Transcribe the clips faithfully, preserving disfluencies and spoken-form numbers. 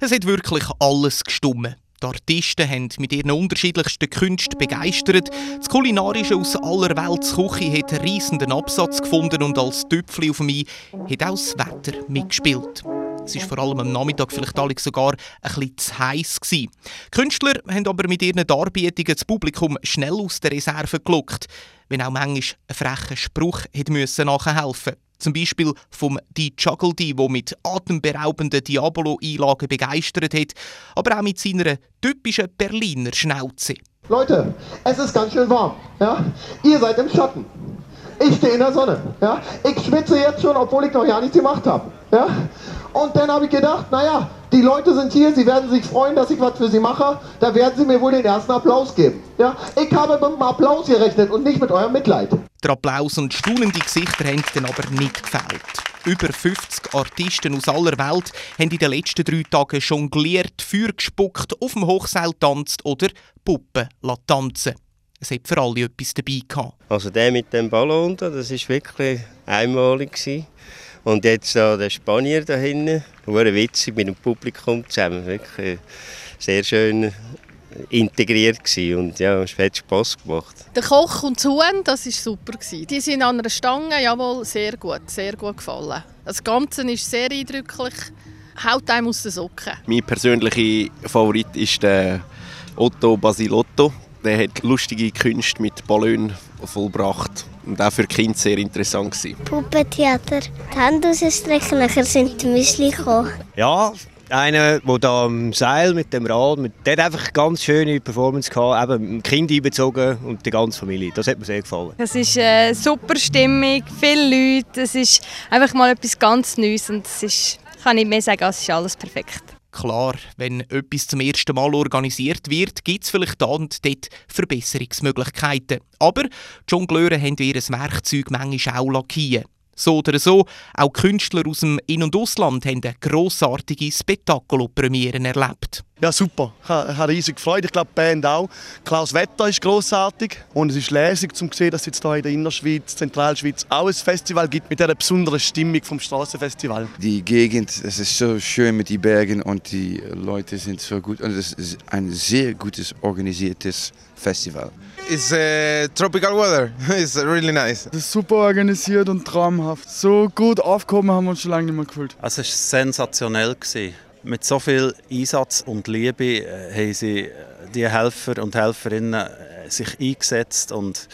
Es hat wirklich alles gestimmt. Die Artisten haben mit ihren unterschiedlichsten Künsten begeistert. Das Kulinarische aus aller Weltsküche hat einen reissenden Absatz gefunden und als Tüpfchen auf dem i hat auch das Wetter mitgespielt. Es war vor allem am Nachmittag vielleicht alle sogar ein bisschen zu heiß gewesen. Die Künstler haben aber mit ihren Darbietungen das Publikum schnell aus der Reserve gelockt, wenn auch manchmal ein frecher Spruch hätte müssen nachhelfen. Zum Beispiel vom Di Juggledy, der mit atemberaubenden Diabolo-Einlagen begeistert hat, aber auch mit seiner typischen Berliner Schnauze. Leute, es ist ganz schön warm. Ja? Ihr seid im Schatten. Ich stehe in der Sonne. Ja? Ich schwitze jetzt schon, obwohl ich noch ja nichts gemacht habe. Ja? Und dann habe ich gedacht, naja, die Leute sind hier, sie werden sich freuen, dass ich was für sie mache. Da werden sie mir wohl den ersten Applaus geben. Ja? Ich habe mit dem Applaus gerechnet und nicht mit eurem Mitleid. Der Applaus und staunende Gesichter haben dann aber nicht gefehlt. Über fünfzig Artisten aus aller Welt haben in den letzten drei Tagen jongliert, Feuer gespuckt, auf dem Hochseil tanzt oder Puppen tanzen. Es hat für alle etwas dabei gehabt. Also der mit dem Ballon, das war wirklich einmalig. Und jetzt da der Spanier da hinten, sehr witzig mit dem Publikum zusammen. Wirklich sehr schön integriert gewesen. Und ja, es hat Spass gemacht. Der Koch und das Huhn, das war super. Die sind an einer Stange, jawohl, sehr gut, sehr gut gefallen. Das Ganze ist sehr eindrücklich, haut einem aus den Socken. Mein persönlicher Favorit ist der Otto Basilotto. Der hat lustige Künste mit Ballon vollbracht. Und auch für Kinder sehr interessant gewesen. Puppentheater. Die Hände rausstrecken, nachher sind die Müsli gekommen. Ja, einer, der da am Seil mit dem Rad, mit, der hat einfach eine ganz schöne Performance gehabt, eben Kind einbezogen und die ganze Familie. Das hat mir sehr gefallen. Es ist eine super Stimmung, viele Leute, es ist einfach mal etwas ganz Neues und es ist, ich kann nicht mehr sagen, es ist alles perfekt. Klar, wenn etwas zum ersten Mal organisiert wird, gibt es vielleicht da und dort Verbesserungsmöglichkeiten. Aber die Jongleure haben ihr Werkzeug manchmal auch lackieren. So oder so, auch Künstler aus dem In- und Ausland haben eine grossartige Spettacolo-Premiere erlebt. Ja, super. Ich habe riesig gefreut. Ich glaube, die Band auch. Klaus Wetter ist grossartig. Und es ist lässig, zu sehen, dass es jetzt hier in der Innerschweiz, Zentralschweiz auch ein Festival gibt mit dieser besonderen Stimmung vom Strassenfestival. Die Gegend, es ist so schön mit den Bergen und die Leute sind so gut. Und es ist ein sehr gutes organisiertes Festival. It's uh, tropical weather. It's really nice. Das ist super organisiert und traumhaft. So gut aufgehoben haben wir uns schon lange nicht mehr gefühlt. Es war sensationell. Mit so viel Einsatz und Liebe haben sie die Helfer und Helferinnen sich eingesetzt und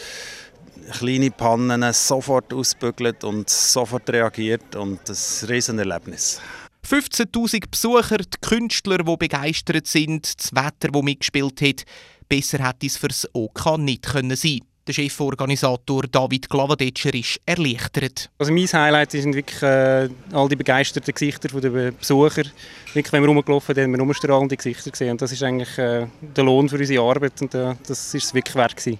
kleine Pannen sofort ausgebügelt und sofort reagiert. Und das ist ein Riesenerlebnis. fünfzehntausend Besucher, die Künstler, die begeistert sind, das Wetter, das mitgespielt hat. Besser hätte es für das O K nicht sein können. Der Cheforganisator David Glavadetscher ist erleichtert. Also mein Highlight sind wirklich äh, all die begeisterten Gesichter der Besucher. Wirklich, wenn wir rumgelaufen sind, haben wir rumstrahlende Gesichter gesehen. Und das ist eigentlich äh, der Lohn für unsere Arbeit und äh, das ist es wirklich wert gewesen.